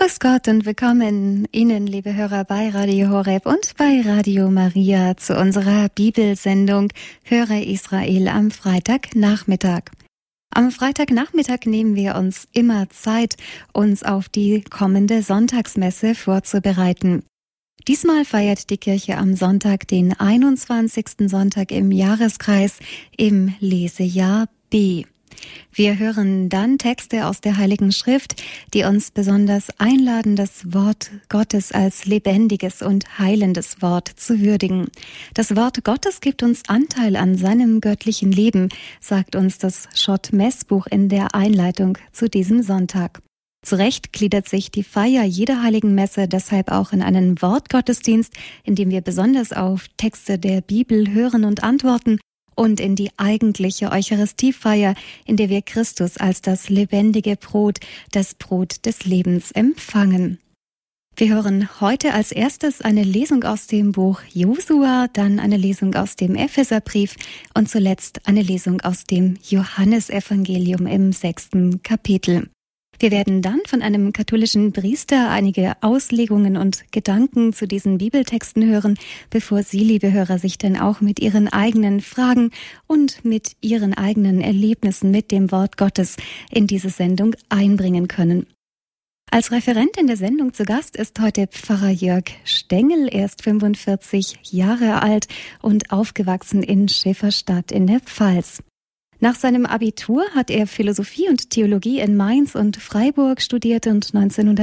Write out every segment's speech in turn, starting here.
Grüß Gott und willkommen Ihnen, liebe Hörer, bei Radio Horeb und bei Radio Maria zu unserer Bibelsendung Höre Israel am Freitagnachmittag. Am Freitagnachmittag nehmen wir uns immer Zeit, uns auf die kommende Sonntagsmesse vorzubereiten. Diesmal feiert die Kirche am Sonntag den 21. Sonntag im Jahreskreis im Lesejahr B. Wir hören dann Texte aus der Heiligen Schrift, die uns besonders einladen, das Wort Gottes als lebendiges und heilendes Wort zu würdigen. Das Wort Gottes gibt uns Anteil an seinem göttlichen Leben, sagt uns das Schott-Messbuch in der Einleitung zu diesem Sonntag. Zu Recht gliedert sich die Feier jeder Heiligen Messe deshalb auch in einen Wortgottesdienst, in dem wir besonders auf Texte der Bibel hören und antworten, und in die eigentliche Eucharistiefeier, in der wir Christus als das lebendige Brot, das Brot des Lebens empfangen. Wir hören heute als erstes eine Lesung aus dem Buch Josua, dann eine Lesung aus dem Epheserbrief und zuletzt eine Lesung aus dem Johannesevangelium im 6. Kapitel. Wir werden dann von einem katholischen Priester einige Auslegungen und Gedanken zu diesen Bibeltexten hören, bevor Sie, liebe Hörer, sich dann auch mit Ihren eigenen Fragen und mit Ihren eigenen Erlebnissen mit dem Wort Gottes in diese Sendung einbringen können. Als Referent in der Sendung zu Gast ist heute Pfarrer Jörg Stengel. Er ist 45 Jahre alt und aufgewachsen in Schäferstadt in der Pfalz. Nach seinem Abitur hat er Philosophie und Theologie in Mainz und Freiburg studiert und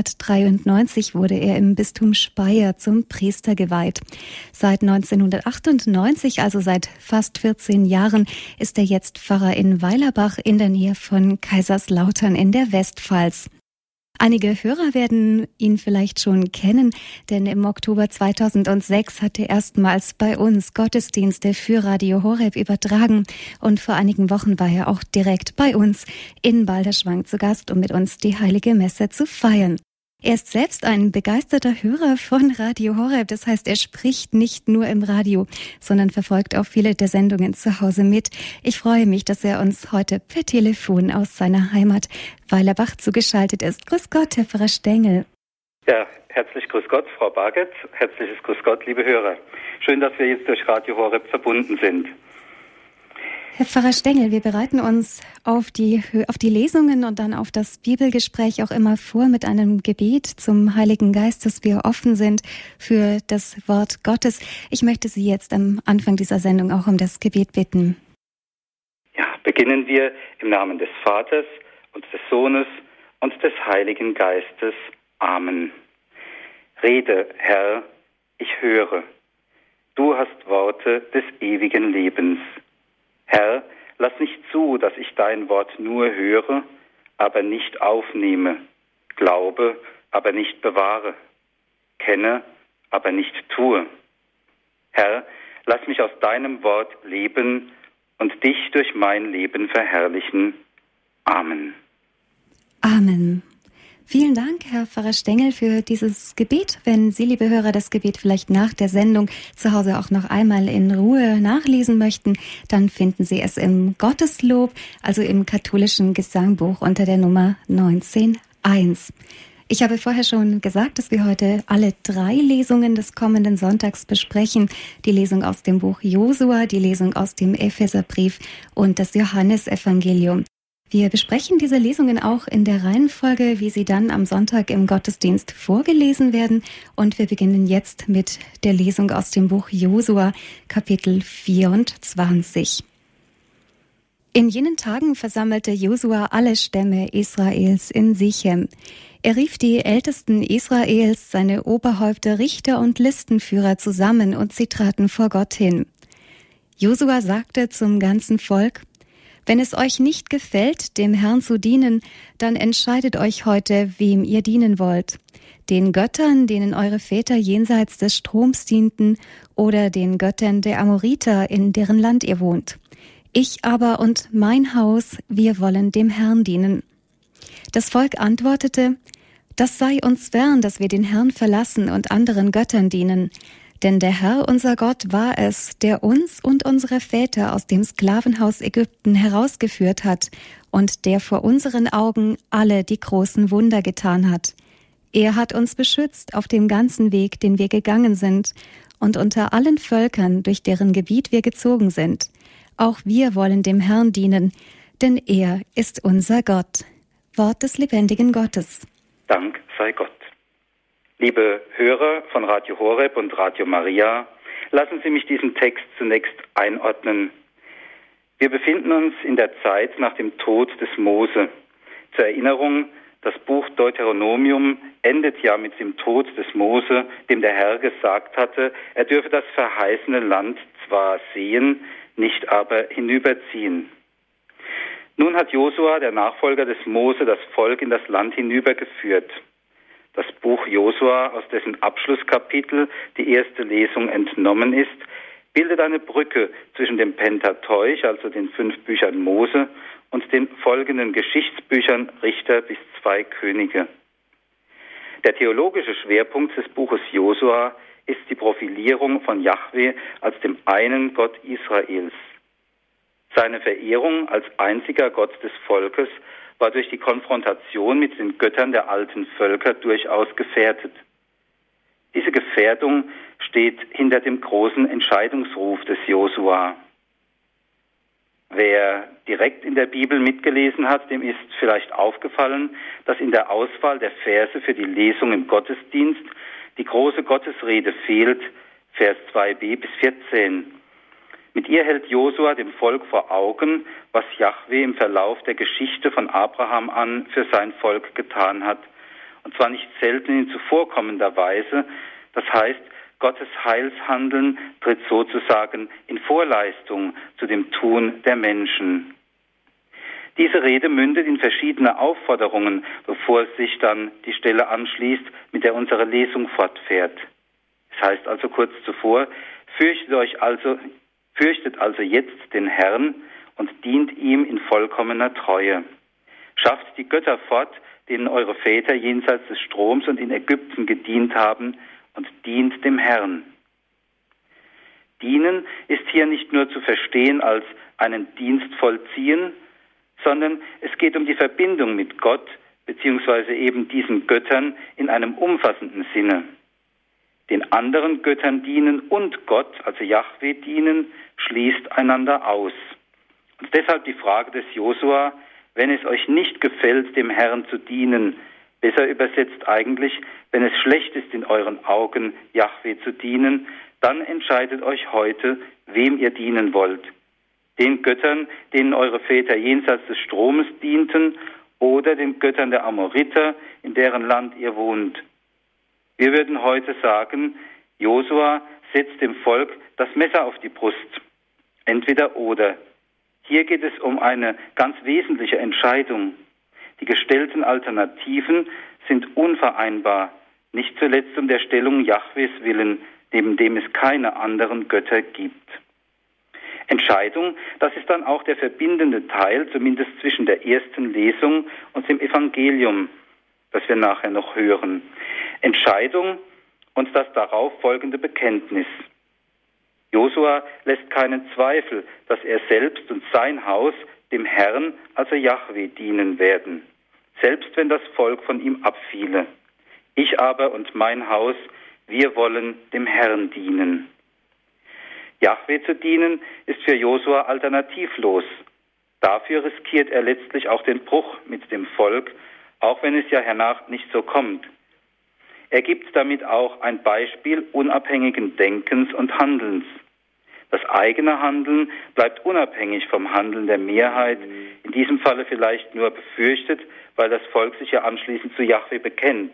1993 wurde er im Bistum Speyer zum Priester geweiht. Seit 1998, also seit fast 14 Jahren, ist er jetzt Pfarrer in Weilerbach in der Nähe von Kaiserslautern in der Westpfalz. Einige Hörer werden ihn vielleicht schon kennen, denn im Oktober 2006 hat er erstmals bei uns Gottesdienste für Radio Horeb übertragen und vor einigen Wochen war er auch direkt bei uns in Balderschwang zu Gast, um mit uns die Heilige Messe zu feiern. Er ist selbst ein begeisterter Hörer von Radio Horeb, das heißt, er spricht nicht nur im Radio, sondern verfolgt auch viele der Sendungen zu Hause mit. Ich freue mich, dass er uns heute per Telefon aus seiner Heimat Weilerbach zugeschaltet ist. Grüß Gott, Herr Pfarrer Stengel. Ja, herzlich grüß Gott, Frau Barget. Herzliches grüß Gott, liebe Hörer. Schön, dass wir jetzt durch Radio Horeb verbunden sind. Herr Pfarrer Stengel, wir bereiten uns auf die Lesungen und dann auf das Bibelgespräch auch immer vor mit einem Gebet zum Heiligen Geist, dass wir offen sind für das Wort Gottes. Ich möchte Sie jetzt am Anfang dieser Sendung auch um das Gebet bitten. Ja, beginnen wir im Namen des Vaters und des Sohnes und des Heiligen Geistes. Amen. Rede, Herr, ich höre. Du hast Worte des ewigen Lebens. Herr, lass nicht zu, dass ich dein Wort nur höre, aber nicht aufnehme, glaube, aber nicht bewahre, kenne, aber nicht tue. Herr, lass mich aus deinem Wort leben und dich durch mein Leben verherrlichen. Amen. Amen. Vielen Dank, Herr Pfarrer Stengel, für dieses Gebet. Wenn Sie, liebe Hörer, das Gebet vielleicht nach der Sendung zu Hause auch noch einmal in Ruhe nachlesen möchten, dann finden Sie es im Gotteslob, also im katholischen Gesangbuch unter der Nummer 19.1. Ich habe vorher schon gesagt, dass wir heute alle 3 Lesungen des kommenden Sonntags besprechen. Die Lesung aus dem Buch Josua, die Lesung aus dem Epheserbrief und das Johannesevangelium. Wir besprechen diese Lesungen auch in der Reihenfolge, wie sie dann am Sonntag im Gottesdienst vorgelesen werden. Und wir beginnen jetzt mit der Lesung aus dem Buch Josua, Kapitel 24. In jenen Tagen versammelte Josua alle Stämme Israels in Sichem. Er rief die Ältesten Israels, seine Oberhäupter, Richter und Listenführer zusammen und sie traten vor Gott hin. Josua sagte zum ganzen Volk: Wenn es euch nicht gefällt, dem Herrn zu dienen, dann entscheidet euch heute, wem ihr dienen wollt. Den Göttern, denen eure Väter jenseits des Stroms dienten, oder den Göttern der Amoriter, in deren Land ihr wohnt. Ich aber und mein Haus, wir wollen dem Herrn dienen. Das Volk antwortete: Das sei uns fern, dass wir den Herrn verlassen und anderen Göttern dienen. Denn der Herr, unser Gott, war es, der uns und unsere Väter aus dem Sklavenhaus Ägypten herausgeführt hat und der vor unseren Augen alle die großen Wunder getan hat. Er hat uns beschützt auf dem ganzen Weg, den wir gegangen sind, und unter allen Völkern, durch deren Gebiet wir gezogen sind. Auch wir wollen dem Herrn dienen, denn er ist unser Gott. Wort des lebendigen Gottes. Dank sei Gott. Liebe Hörer von Radio Horeb und Radio Maria, lassen Sie mich diesen Text zunächst einordnen. Wir befinden uns in der Zeit nach dem Tod des Mose. Zur Erinnerung, das Buch Deuteronomium endet ja mit dem Tod des Mose, dem der Herr gesagt hatte, er dürfe das verheißene Land zwar sehen, nicht aber hinüberziehen. Nun hat Josua, der Nachfolger des Mose, das Volk in das Land hinübergeführt. Das Buch Josua, aus dessen Abschlusskapitel die erste Lesung entnommen ist, bildet eine Brücke zwischen dem Pentateuch, also den 5 Büchern Mose, und den folgenden Geschichtsbüchern Richter bis 2 Könige. Der theologische Schwerpunkt des Buches Josua ist die Profilierung von Jahwe als dem einen Gott Israels. Seine Verehrung als einziger Gott des Volkes war durch die Konfrontation mit den Göttern der alten Völker durchaus gefährdet. Diese Gefährdung steht hinter dem großen Entscheidungsruf des Josua. Wer direkt in der Bibel mitgelesen hat, dem ist vielleicht aufgefallen, dass in der Auswahl der Verse für die Lesung im Gottesdienst die große Gottesrede fehlt, Vers 2b bis 14. Mit ihr hält Josua dem Volk vor Augen, was Jahwe im Verlauf der Geschichte von Abraham an für sein Volk getan hat. Und zwar nicht selten in zuvorkommender Weise. Das heißt, Gottes Heilshandeln tritt sozusagen in Vorleistung zu dem Tun der Menschen. Diese Rede mündet in verschiedene Aufforderungen, bevor sich dann die Stelle anschließt, mit der unsere Lesung fortfährt. Es heißt also kurz zuvor, fürchtet also jetzt den Herrn und dient ihm in vollkommener Treue. Schafft die Götter fort, denen eure Väter jenseits des Stroms und in Ägypten gedient haben, und dient dem Herrn. Dienen ist hier nicht nur zu verstehen als einen Dienst vollziehen, sondern es geht um die Verbindung mit Gott beziehungsweise eben diesen Göttern in einem umfassenden Sinne. Den anderen Göttern dienen und Gott, also Jahwe dienen, schließt einander aus. Und deshalb die Frage des Josua, wenn es euch nicht gefällt, dem Herrn zu dienen, besser übersetzt eigentlich, wenn es schlecht ist in euren Augen, Jahwe zu dienen, dann entscheidet euch heute, wem ihr dienen wollt. Den Göttern, denen eure Väter jenseits des Stromes dienten, oder den Göttern der Amoriter, in deren Land ihr wohnt. Wir würden heute sagen, Josua setzt dem Volk das Messer auf die Brust. Entweder oder. Hier geht es um eine ganz wesentliche Entscheidung. Die gestellten Alternativen sind unvereinbar, nicht zuletzt um der Stellung Jahwes willen, neben dem es keine anderen Götter gibt. Entscheidung, das ist dann auch der verbindende Teil, zumindest zwischen der ersten Lesung und dem Evangelium, das wir nachher noch hören. Entscheidung und das darauf folgende Bekenntnis. Josua lässt keinen Zweifel, dass er selbst und sein Haus dem Herrn, also Jahwe, dienen werden, selbst wenn das Volk von ihm abfiele. Ich aber und mein Haus, wir wollen dem Herrn dienen. Jahwe zu dienen ist für Josua alternativlos. Dafür riskiert er letztlich auch den Bruch mit dem Volk, auch wenn es ja hernach nicht so kommt. Er gibt damit auch ein Beispiel unabhängigen Denkens und Handelns. Das eigene Handeln bleibt unabhängig vom Handeln der Mehrheit, in diesem Falle vielleicht nur befürchtet, weil das Volk sich ja anschließend zu Jahwe bekennt.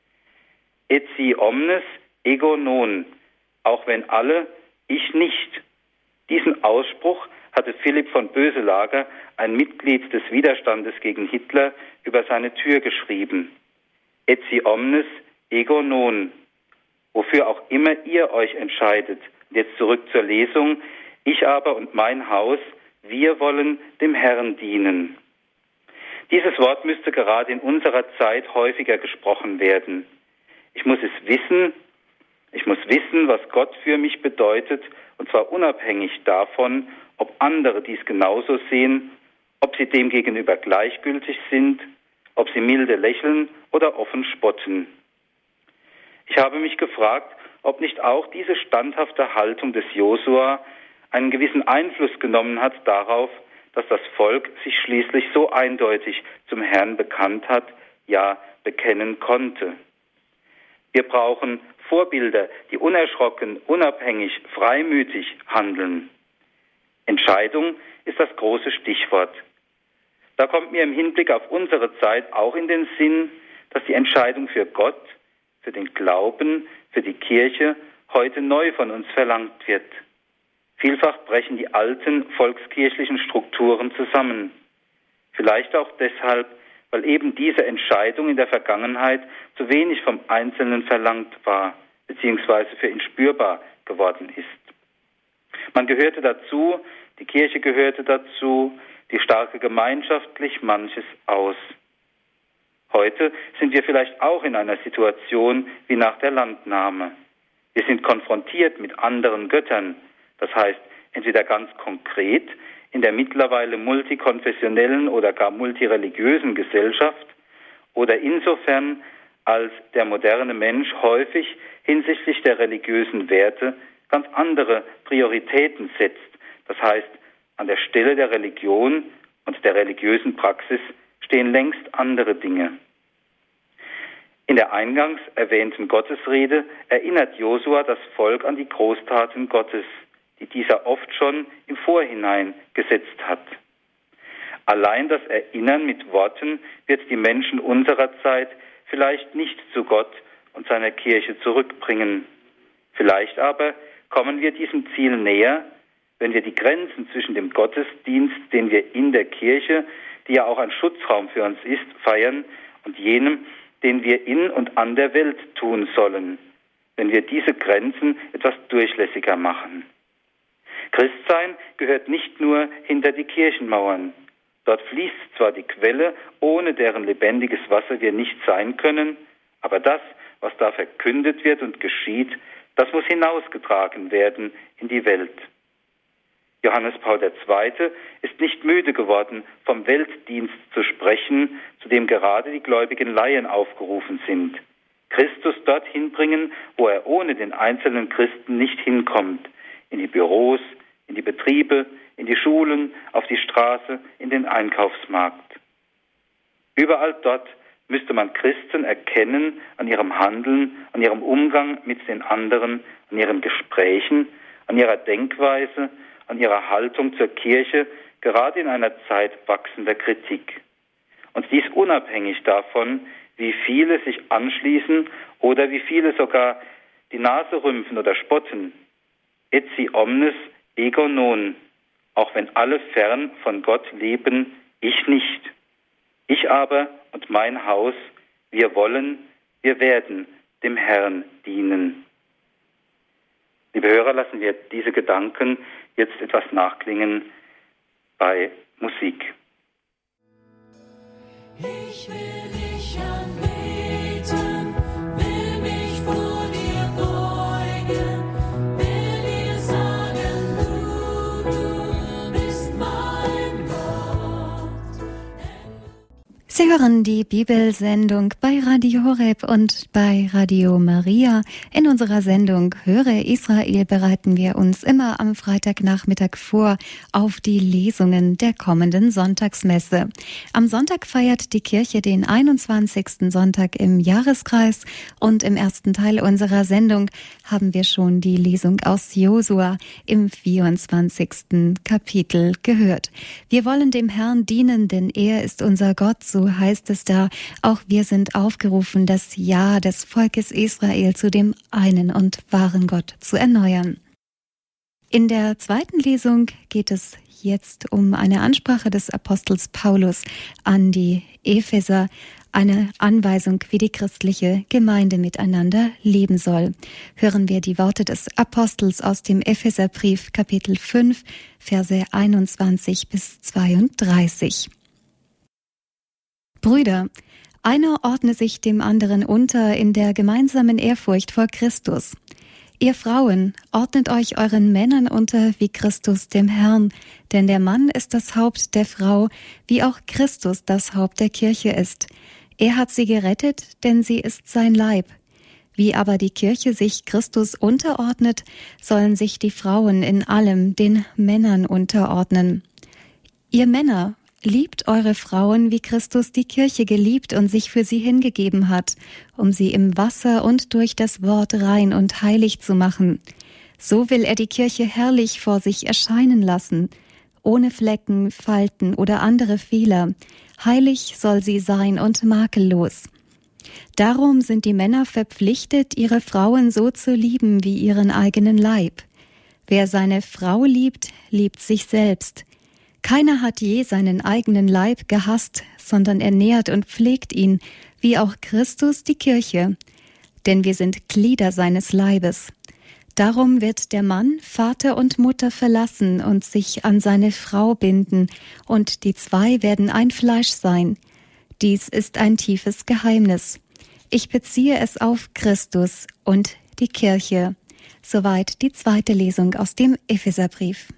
Etsi omnes, ego non, auch wenn alle, ich nicht. Diesen Ausspruch hatte Philipp von Boeselager, ein Mitglied des Widerstandes gegen Hitler, über seine Tür geschrieben. Etsi omnes, ego non, wofür auch immer ihr euch entscheidet. Jetzt zurück zur Lesung. Ich aber und mein Haus, wir wollen dem Herrn dienen. Dieses Wort müsste gerade in unserer Zeit häufiger gesprochen werden. Ich muss wissen, was Gott für mich bedeutet, und zwar unabhängig davon, ob andere dies genauso sehen, ob sie dem gegenüber gleichgültig sind, ob sie milde lächeln oder offen spotten. Ich habe mich gefragt, ob nicht auch diese standhafte Haltung des Josua einen gewissen Einfluss genommen hat darauf, dass das Volk sich schließlich so eindeutig zum Herrn bekannt hat, ja bekennen konnte. Wir brauchen Vorbilder, die unerschrocken, unabhängig, freimütig handeln. Entscheidung ist das große Stichwort. Da kommt mir im Hinblick auf unsere Zeit auch in den Sinn, dass die Entscheidung für Gott, für den Glauben, für die Kirche heute neu von uns verlangt wird. Vielfach brechen die alten volkskirchlichen Strukturen zusammen. Vielleicht auch deshalb, weil eben diese Entscheidung in der Vergangenheit zu wenig vom Einzelnen verlangt war, beziehungsweise für ihn spürbar geworden ist. Man gehörte dazu, die Kirche gehörte dazu, die starke Gemeinschaft glich manches aus. Heute sind wir vielleicht auch in einer Situation wie nach der Landnahme. Wir sind konfrontiert mit anderen Göttern, das heißt entweder ganz konkret in der mittlerweile multikonfessionellen oder gar multireligiösen Gesellschaft oder insofern, als der moderne Mensch häufig hinsichtlich der religiösen Werte ganz andere Prioritäten setzt. Das heißt, an der Stelle der Religion und der religiösen Praxis stehen längst andere Dinge. In der eingangs erwähnten Gottesrede erinnert Josua das Volk an die Großtaten Gottes, die dieser oft schon im Vorhinein gesetzt hat. Allein das Erinnern mit Worten wird die Menschen unserer Zeit vielleicht nicht zu Gott und seiner Kirche zurückbringen. Vielleicht aber kommen wir diesem Ziel näher, wenn wir die Grenzen zwischen dem Gottesdienst, den wir in der Kirche, die ja auch ein Schutzraum für uns ist, feiern, und jenem, den wir in und an der Welt tun sollen, wenn wir diese Grenzen etwas durchlässiger machen. Christsein gehört nicht nur hinter die Kirchenmauern. Dort fließt zwar die Quelle, ohne deren lebendiges Wasser wir nicht sein können, aber das, was da verkündet wird und geschieht, das muss hinausgetragen werden in die Welt. Johannes Paul II. Ist nicht müde geworden, vom Weltdienst zu sprechen, zu dem gerade die gläubigen Laien aufgerufen sind. Christus dorthin bringen, wo er ohne den einzelnen Christen nicht hinkommt, in die Büros, in die Betriebe, in die Schulen, auf die Straße, in den Einkaufsmarkt. Überall dort müsste man Christen erkennen an ihrem Handeln, an ihrem Umgang mit den anderen, an ihren Gesprächen, an ihrer Denkweise, an ihrer Haltung zur Kirche, gerade in einer Zeit wachsender Kritik. Und dies unabhängig davon, wie viele sich anschließen oder wie viele sogar die Nase rümpfen oder spotten. Etsi omnes ego non, auch wenn alle fern von Gott leben, ich nicht. Ich aber und mein Haus, wir wollen, wir werden dem Herrn dienen. Liebe Hörer, lassen wir diese Gedanken jetzt etwas nachklingen bei Musik. Ich will dich anbeten, will mich vor dir beugen, will dir sagen, du bist mein Gott. Sie hören die Bibelsendung bei Radio Horeb und bei Radio Maria. In unserer Sendung Höre Israel bereiten wir uns immer am Freitagnachmittag vor auf die Lesungen der kommenden Sonntagsmesse. Am Sonntag feiert die Kirche den 21. Sonntag im Jahreskreis und im ersten Teil unserer Sendung haben wir schon die Lesung aus Josua im 24. Kapitel gehört. Wir wollen dem Herrn dienen, denn er ist unser Gott, so heißt es da. Auch wir sind aufgerufen, das Ja des Volkes Israel zu dem einen und wahren Gott zu erneuern. In der zweiten Lesung geht es jetzt um eine Ansprache des Apostels Paulus an die Epheser, eine Anweisung, wie die christliche Gemeinde miteinander leben soll. Hören wir die Worte des Apostels aus dem Epheserbrief, Kapitel 5, Verse 21 bis 32. Brüder, einer ordne sich dem anderen unter in der gemeinsamen Ehrfurcht vor Christus. Ihr Frauen, ordnet euch euren Männern unter wie Christus dem Herrn, denn der Mann ist das Haupt der Frau, wie auch Christus das Haupt der Kirche ist. Er hat sie gerettet, denn sie ist sein Leib. Wie aber die Kirche sich Christus unterordnet, sollen sich die Frauen in allem den Männern unterordnen. Ihr Männer, liebt eure Frauen, wie Christus die Kirche geliebt und sich für sie hingegeben hat, um sie im Wasser und durch das Wort rein und heilig zu machen. So will er die Kirche herrlich vor sich erscheinen lassen, ohne Flecken, Falten oder andere Fehler. Heilig soll sie sein und makellos. Darum sind die Männer verpflichtet, ihre Frauen so zu lieben wie ihren eigenen Leib. Wer seine Frau liebt, liebt sich selbst. Keiner hat je seinen eigenen Leib gehasst, sondern ernährt und pflegt ihn, wie auch Christus die Kirche. Denn wir sind Glieder seines Leibes. Darum wird der Mann Vater und Mutter verlassen und sich an seine Frau binden, und die zwei werden ein Fleisch sein. Dies ist ein tiefes Geheimnis. Ich beziehe es auf Christus und die Kirche. Soweit die zweite Lesung aus dem Epheserbrief.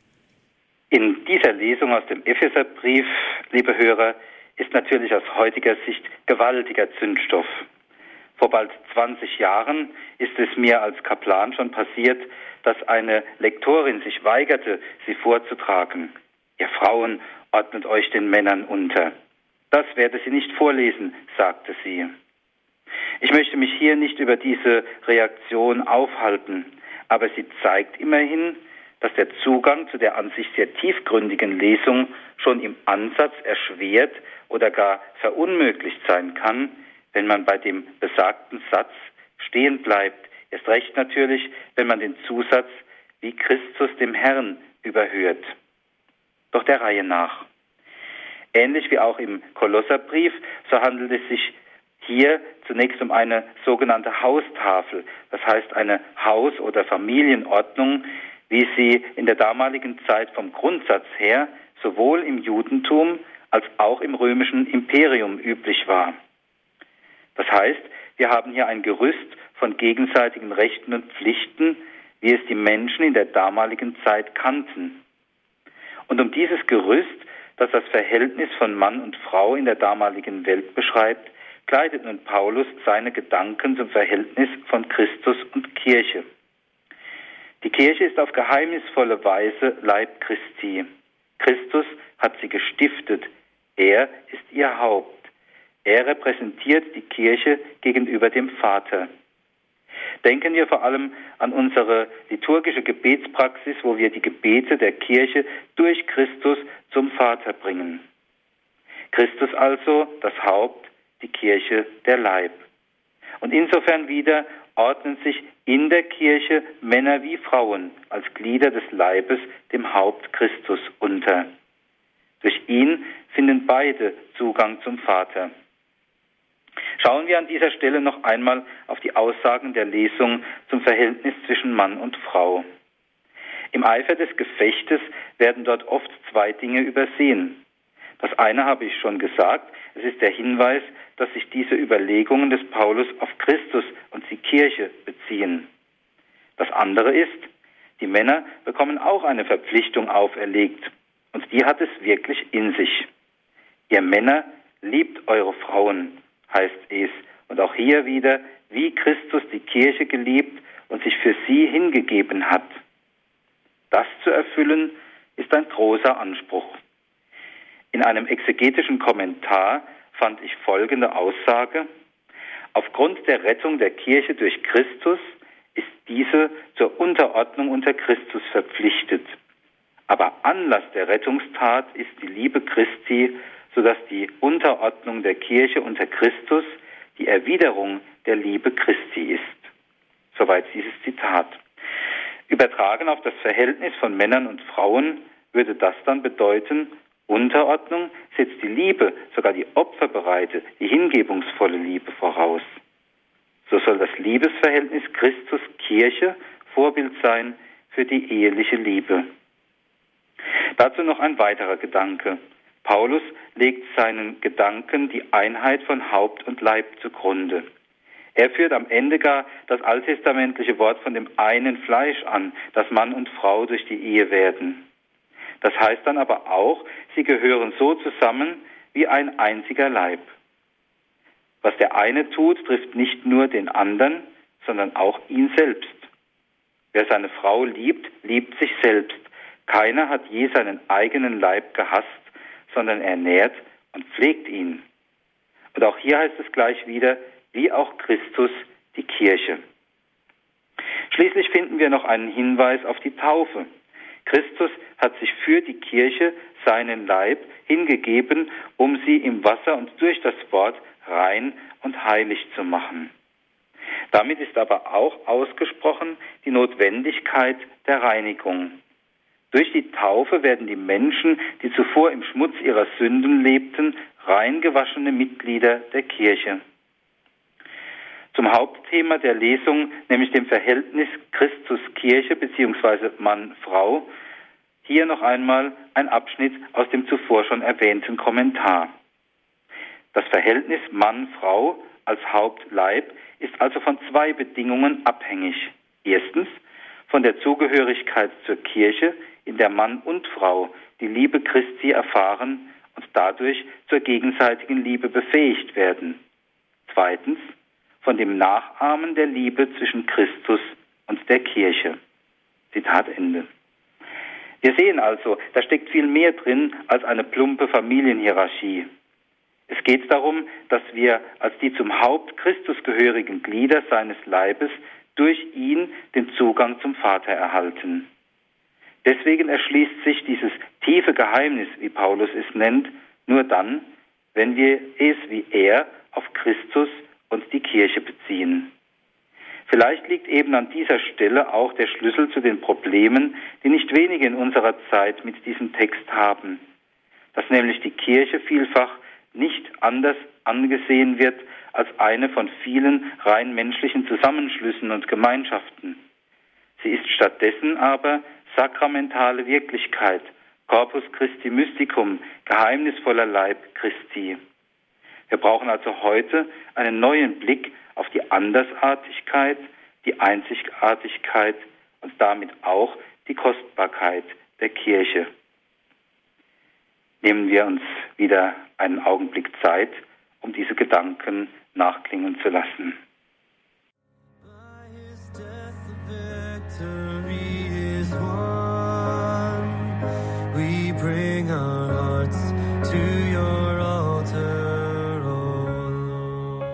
In dieser Lesung aus dem Epheserbrief, liebe Hörer, ist natürlich aus heutiger Sicht gewaltiger Zündstoff. Vor bald 20 Jahren ist es mir als Kaplan schon passiert, dass eine Lektorin sich weigerte, sie vorzutragen. Ihr Frauen, ordnet euch den Männern unter. Das werde sie nicht vorlesen, sagte sie. Ich möchte mich hier nicht über diese Reaktion aufhalten, aber sie zeigt immerhin, dass der Zugang zu der an sich sehr tiefgründigen Lesung schon im Ansatz erschwert oder gar verunmöglicht sein kann, wenn man bei dem besagten Satz stehen bleibt. Erst recht natürlich, wenn man den Zusatz wie Christus dem Herrn überhört. Doch der Reihe nach. Ähnlich wie auch im Kolosserbrief, so handelt es sich hier zunächst um eine sogenannte Haustafel, das heißt eine Haus- oder Familienordnung, wie sie in der damaligen Zeit vom Grundsatz her sowohl im Judentum als auch im römischen Imperium üblich war. Das heißt, wir haben hier ein Gerüst von gegenseitigen Rechten und Pflichten, wie es die Menschen in der damaligen Zeit kannten. Und um dieses Gerüst, das das Verhältnis von Mann und Frau in der damaligen Welt beschreibt, kleidet nun Paulus seine Gedanken zum Verhältnis von Christus und Kirche. Die Kirche ist auf geheimnisvolle Weise Leib Christi. Christus hat sie gestiftet. Er ist ihr Haupt. Er repräsentiert die Kirche gegenüber dem Vater. Denken wir vor allem an unsere liturgische Gebetspraxis, wo wir die Gebete der Kirche durch Christus zum Vater bringen. Christus also das Haupt, die Kirche der Leib. Und insofern wieder ordnen sich in der Kirche Männer wie Frauen als Glieder des Leibes dem Haupt Christus unter. Durch ihn finden beide Zugang zum Vater. Schauen wir an dieser Stelle noch einmal auf die Aussagen der Lesung zum Verhältnis zwischen Mann und Frau. Im Eifer des Gefechtes werden dort oft zwei Dinge übersehen. Das eine habe ich schon gesagt, es ist der Hinweis, dass sich diese Überlegungen des Paulus auf Christus und die Kirche beziehen. Das andere ist, die Männer bekommen auch eine Verpflichtung auferlegt, und die hat es wirklich in sich. Ihr Männer, liebt eure Frauen, heißt es, und auch hier wieder, wie Christus die Kirche geliebt und sich für sie hingegeben hat. Das zu erfüllen, ist ein großer Anspruch. In einem exegetischen Kommentar fand ich folgende Aussage: Aufgrund der Rettung der Kirche durch Christus ist diese zur Unterordnung unter Christus verpflichtet. Aber Anlass der Rettungstat ist die Liebe Christi, sodass die Unterordnung der Kirche unter Christus die Erwiderung der Liebe Christi ist. Soweit dieses Zitat. Übertragen auf das Verhältnis von Männern und Frauen würde das dann bedeuten, Unterordnung setzt die Liebe, sogar die opferbereite, die hingebungsvolle Liebe voraus. So soll das Liebesverhältnis Christus-Kirche Vorbild sein für die eheliche Liebe. Dazu noch ein weiterer Gedanke. Paulus legt seinen Gedanken die Einheit von Haupt und Leib zugrunde. Er führt am Ende gar das alttestamentliche Wort von dem einen Fleisch an, das Mann und Frau durch die Ehe werden. Das heißt dann aber auch, sie gehören so zusammen wie ein einziger Leib. Was der eine tut, trifft nicht nur den anderen, sondern auch ihn selbst. Wer seine Frau liebt, liebt sich selbst. Keiner hat je seinen eigenen Leib gehasst, sondern er nährt und pflegt ihn. Und auch hier heißt es gleich wieder, wie auch Christus die Kirche. Schließlich finden wir noch einen Hinweis auf die Taufe. Christus hat sich für die Kirche, seinen Leib, hingegeben, um sie im Wasser und durch das Wort rein und heilig zu machen. Damit ist aber auch ausgesprochen die Notwendigkeit der Reinigung. Durch die Taufe werden die Menschen, die zuvor im Schmutz ihrer Sünden lebten, reingewaschene Mitglieder der Kirche. Zum Hauptthema der Lesung, nämlich dem Verhältnis Christus-Kirche bzw. Mann-Frau, hier noch einmal ein Abschnitt aus dem zuvor schon erwähnten Kommentar. Das Verhältnis Mann-Frau als Hauptleib ist also von zwei Bedingungen abhängig. Erstens von der Zugehörigkeit zur Kirche, in der Mann und Frau die Liebe Christi erfahren und dadurch zur gegenseitigen Liebe befähigt werden. Zweitens von dem Nachahmen der Liebe zwischen Christus und der Kirche. Zitat Ende. Wir sehen also, da steckt viel mehr drin als eine plumpe Familienhierarchie. Es geht darum, dass wir als die zum Haupt Christus gehörigen Glieder seines Leibes durch ihn den Zugang zum Vater erhalten. Deswegen erschließt sich dieses tiefe Geheimnis, wie Paulus es nennt, nur dann, wenn wir es wie er auf Christus und die Kirche beziehen. Vielleicht liegt eben an dieser Stelle auch der Schlüssel zu den Problemen, die nicht wenige in unserer Zeit mit diesem Text haben, dass nämlich die Kirche vielfach nicht anders angesehen wird als eine von vielen rein menschlichen Zusammenschlüssen und Gemeinschaften. Sie ist stattdessen aber sakramentale Wirklichkeit, Corpus Christi Mysticum, geheimnisvoller Leib Christi. Wir brauchen also heute einen neuen Blick auf die Andersartigkeit, die Einzigartigkeit und damit auch die Kostbarkeit der Kirche. Nehmen wir uns wieder einen Augenblick Zeit, um diese Gedanken nachklingen zu lassen. By his death the victory is won. We bring our hearts to your altar, O Lord.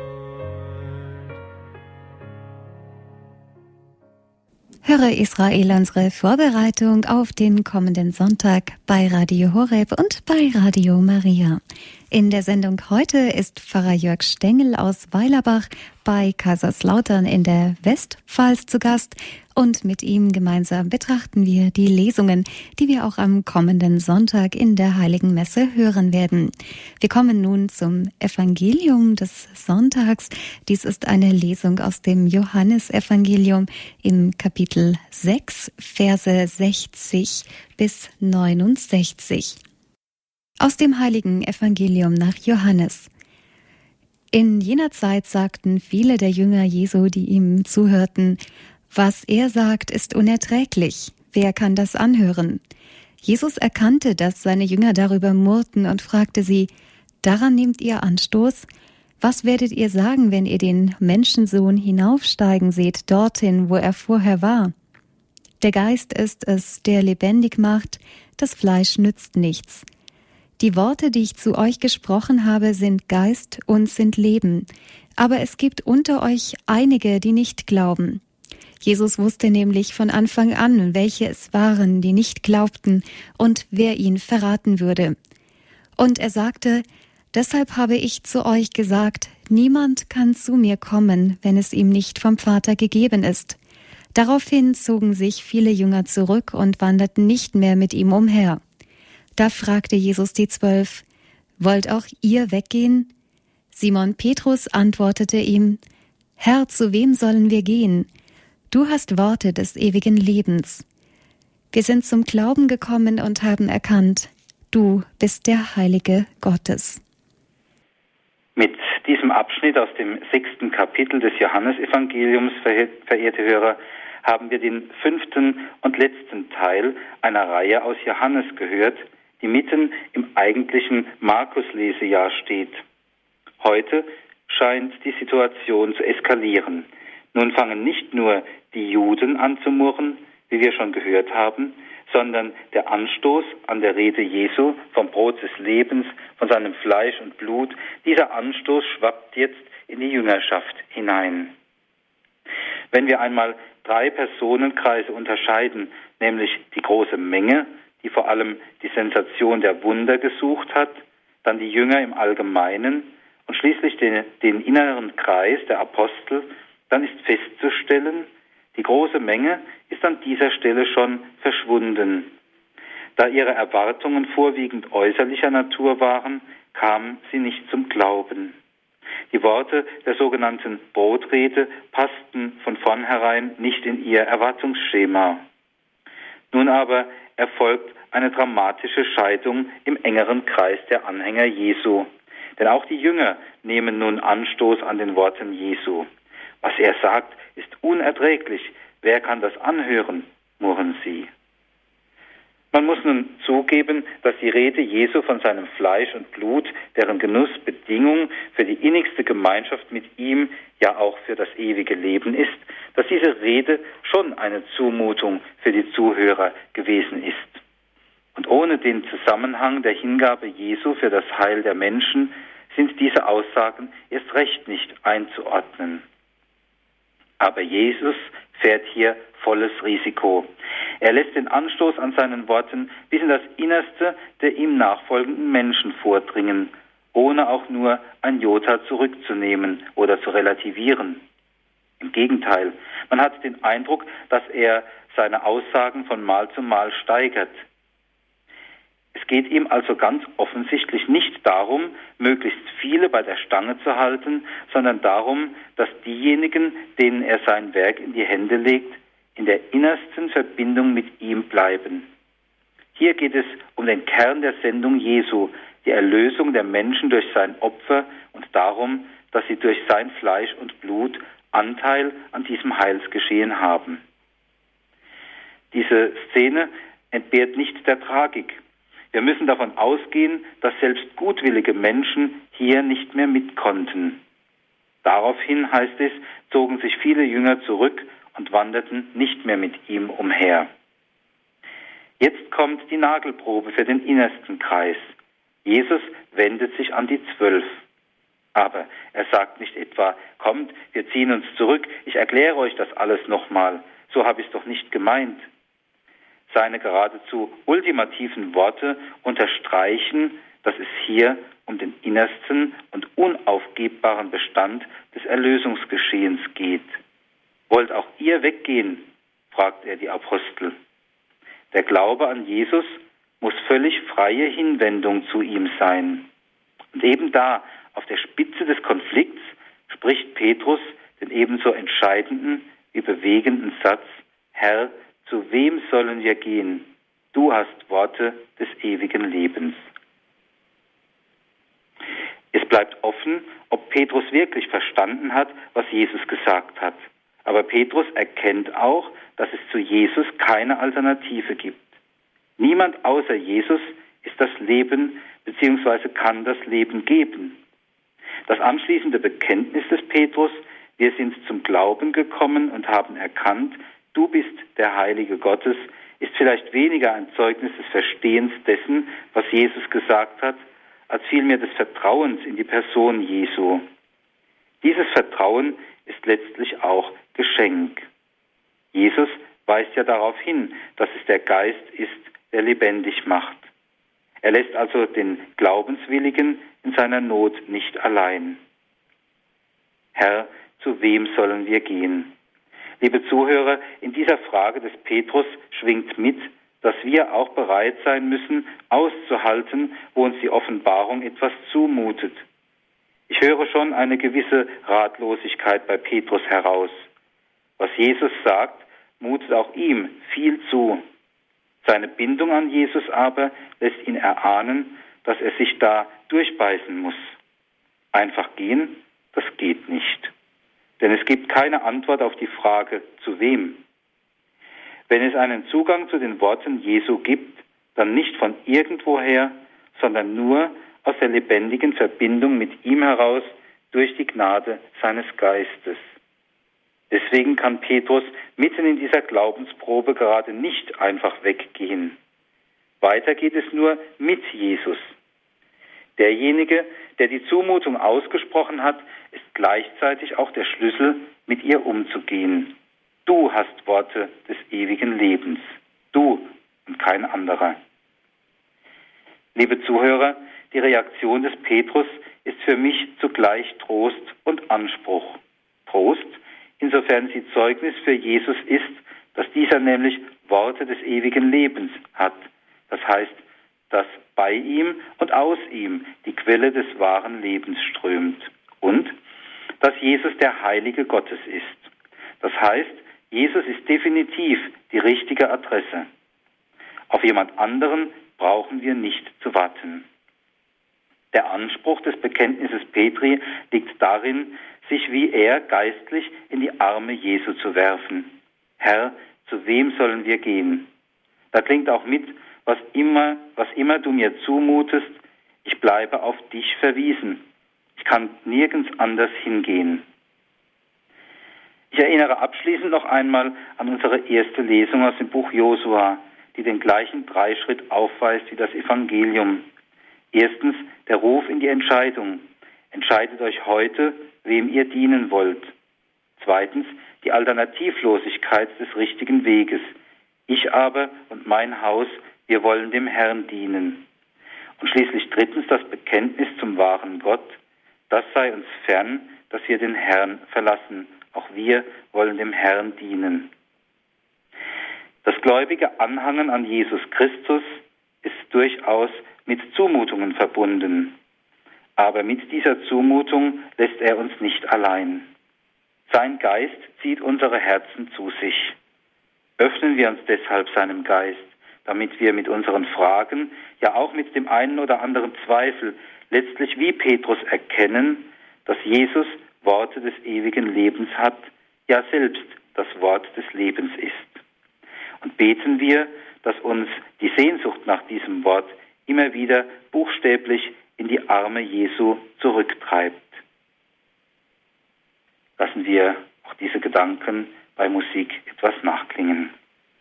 Höre Israel, unsere Vorbereitung auf den kommenden Sonntag bei Radio Horeb und bei Radio Maria. In der Sendung heute ist Pfarrer Jörg Stengel aus Weilerbach bei Kaiserslautern in der Westpfalz zu Gast und mit ihm gemeinsam betrachten wir die Lesungen, die wir auch am kommenden Sonntag in der Heiligen Messe hören werden. Wir kommen nun zum Evangelium des Sonntags. Dies ist eine Lesung aus dem Johannesevangelium im Kapitel 6, Verse 60 bis 69. Aus dem Heiligen Evangelium nach Johannes. In jener Zeit sagten viele der Jünger Jesu, die ihm zuhörten, was er sagt, ist unerträglich. Wer kann das anhören? Jesus erkannte, dass seine Jünger darüber murrten und fragte sie, daran nehmt ihr Anstoß? Was werdet ihr sagen, wenn ihr den Menschensohn hinaufsteigen seht, dorthin, wo er vorher war? Der Geist ist es, der lebendig macht, das Fleisch nützt nichts. Die Worte, die ich zu euch gesprochen habe, sind Geist und sind Leben. Aber es gibt unter euch einige, die nicht glauben. Jesus wusste nämlich von Anfang an, welche es waren, die nicht glaubten und wer ihn verraten würde. Und er sagte, deshalb habe ich zu euch gesagt, niemand kann zu mir kommen, wenn es ihm nicht vom Vater gegeben ist. Daraufhin zogen sich viele Jünger zurück und wanderten nicht mehr mit ihm umher. Da fragte Jesus die 12, wollt auch ihr weggehen? Simon Petrus antwortete ihm, Herr, zu wem sollen wir gehen? Du hast Worte des ewigen Lebens. Wir sind zum Glauben gekommen und haben erkannt, du bist der Heilige Gottes. Mit diesem Abschnitt aus dem 6. Kapitel des Johannesevangeliums, verehrte Hörer, haben wir den 5. und letzten Teil einer Reihe aus Johannes gehört, die mitten im eigentlichen Markus-Lesejahr steht. Heute scheint die Situation zu eskalieren. Nun fangen nicht nur die Juden an zu murren, wie wir schon gehört haben, sondern der Anstoß an der Rede Jesu vom Brot des Lebens, von seinem Fleisch und Blut, dieser Anstoß schwappt jetzt in die Jüngerschaft hinein. Wenn wir einmal 3 Personenkreise unterscheiden, nämlich die große Menge, die vor allem die Sensation der Wunder gesucht hat, dann die Jünger im Allgemeinen und schließlich den inneren Kreis der Apostel, dann ist festzustellen, die große Menge ist an dieser Stelle schon verschwunden. Da ihre Erwartungen vorwiegend äußerlicher Natur waren, kam sie nicht zum Glauben. Die Worte der sogenannten Brotrede passten von vornherein nicht in ihr Erwartungsschema. Nun aber erfolgt eine dramatische Scheidung im engeren Kreis der Anhänger Jesu. Denn auch die Jünger nehmen nun Anstoß an den Worten Jesu. Was er sagt, ist unerträglich. Wer kann das anhören? Murren sie. Man muss nun zugeben, dass die Rede Jesu von seinem Fleisch und Blut, deren Genuss Bedingung für die innigste Gemeinschaft mit ihm, ja auch für das ewige Leben ist, dass diese Rede schon eine Zumutung für die Zuhörer gewesen ist. Und ohne den Zusammenhang der Hingabe Jesu für das Heil der Menschen sind diese Aussagen erst recht nicht einzuordnen. Aber Jesus fährt hier volles Risiko. Er lässt den Anstoß an seinen Worten bis in das Innerste der ihm nachfolgenden Menschen vordringen, ohne auch nur ein Jota zurückzunehmen oder zu relativieren. Im Gegenteil, man hat den Eindruck, dass er seine Aussagen von Mal zu Mal steigert. Es geht ihm also ganz offensichtlich nicht darum, möglichst viele bei der Stange zu halten, sondern darum, dass diejenigen, denen er sein Werk in die Hände legt, in der innersten Verbindung mit ihm bleiben. Hier geht es um den Kern der Sendung Jesu, die Erlösung der Menschen durch sein Opfer und darum, dass sie durch sein Fleisch und Blut Anteil an diesem Heilsgeschehen haben. Diese Szene entbehrt nicht der Tragik. Wir müssen davon ausgehen, dass selbst gutwillige Menschen hier nicht mehr mit konnten. Daraufhin, heißt es, zogen sich viele Jünger zurück und wanderten nicht mehr mit ihm umher. Jetzt kommt die Nagelprobe für den innersten Kreis. Jesus wendet sich an die 12. Aber er sagt nicht etwa, kommt, wir ziehen uns zurück, ich erkläre euch das alles nochmal. So habe ich es doch nicht gemeint. Seine geradezu ultimativen Worte unterstreichen, dass es hier um den innersten und unaufgebbaren Bestand des Erlösungsgeschehens geht. Wollt auch ihr weggehen? Fragt er die Apostel. Der Glaube an Jesus muss völlig freie Hinwendung zu ihm sein. Und eben da, auf der Spitze des Konflikts, spricht Petrus den ebenso entscheidenden wie bewegenden Satz, Herr, zu wem sollen wir gehen? Du hast Worte des ewigen Lebens. Es bleibt offen, ob Petrus wirklich verstanden hat, was Jesus gesagt hat. Aber Petrus erkennt auch, dass es zu Jesus keine Alternative gibt. Niemand außer Jesus ist das Leben bzw. kann das Leben geben. Das anschließende Bekenntnis des Petrus, wir sind zum Glauben gekommen und haben erkannt, du bist der Heilige Gottes, ist vielleicht weniger ein Zeugnis des Verstehens dessen, was Jesus gesagt hat, als vielmehr des Vertrauens in die Person Jesu. Dieses Vertrauen ist letztlich auch Geschenk. Jesus weist ja darauf hin, dass es der Geist ist, der lebendig macht. Er lässt also den Glaubenswilligen in seiner Not nicht allein. Herr, zu wem sollen wir gehen? Liebe Zuhörer, in dieser Frage des Petrus schwingt mit, dass wir auch bereit sein müssen, auszuhalten, wo uns die Offenbarung etwas zumutet. Ich höre schon eine gewisse Ratlosigkeit bei Petrus heraus. Was Jesus sagt, mutet auch ihm viel zu. Seine Bindung an Jesus aber lässt ihn erahnen, dass er sich da durchbeißen muss. Einfach gehen, das geht nicht. Denn es gibt keine Antwort auf die Frage, zu wem. Wenn es einen Zugang zu den Worten Jesu gibt, dann nicht von irgendwoher, sondern nur aus der lebendigen Verbindung mit ihm heraus durch die Gnade seines Geistes. Es Deswegen kann Petrus mitten in dieser Glaubensprobe gerade nicht einfach weggehen. Weiter geht es nur mit Jesus. Derjenige, der die Zumutung ausgesprochen hat, ist gleichzeitig auch der Schlüssel, mit ihr umzugehen. Du hast Worte des ewigen Lebens. Du und kein anderer. Liebe Zuhörer, die Reaktion des Petrus ist für mich zugleich Trost und Anspruch. Trost, insofern sie Zeugnis für Jesus ist, dass dieser nämlich Worte des ewigen Lebens hat. Das heißt, dass bei ihm und aus ihm die Quelle des wahren Lebens strömt. Und dass Jesus der Heilige Gottes ist. Das heißt, Jesus ist definitiv die richtige Adresse. Auf jemand anderen brauchen wir nicht zu warten. Der Anspruch des Bekenntnisses Petri liegt darin, sich wie er geistlich in die Arme Jesu zu werfen. Herr, zu wem sollen wir gehen? Da klingt auch mit, was immer du mir zumutest, ich bleibe auf dich verwiesen. Ich kann nirgends anders hingehen. Ich erinnere abschließend noch einmal an unsere erste Lesung aus dem Buch Josua, die den gleichen Dreischritt aufweist wie das Evangelium. Erstens der Ruf in die Entscheidung. Entscheidet euch heute, wem ihr dienen wollt. Zweitens die Alternativlosigkeit des richtigen Weges. Ich aber und mein Haus, wir wollen dem Herrn dienen. Und schließlich drittens das Bekenntnis zum wahren Gott. Das sei uns fern, dass wir den Herrn verlassen. Auch wir wollen dem Herrn dienen. Das gläubige Anhangen an Jesus Christus ist durchaus mit Zumutungen verbunden. Aber mit dieser Zumutung lässt er uns nicht allein. Sein Geist zieht unsere Herzen zu sich. Öffnen wir uns deshalb seinem Geist, damit wir mit unseren Fragen, ja auch mit dem einen oder anderen Zweifel, letztlich wie Petrus erkennen, dass Jesus Worte des ewigen Lebens hat, ja selbst das Wort des Lebens ist. Und beten wir, dass uns die Sehnsucht nach diesem Wort immer wieder buchstäblich in die Arme Jesu zurücktreibt. Lassen wir auch diese Gedanken bei Musik etwas nachklingen.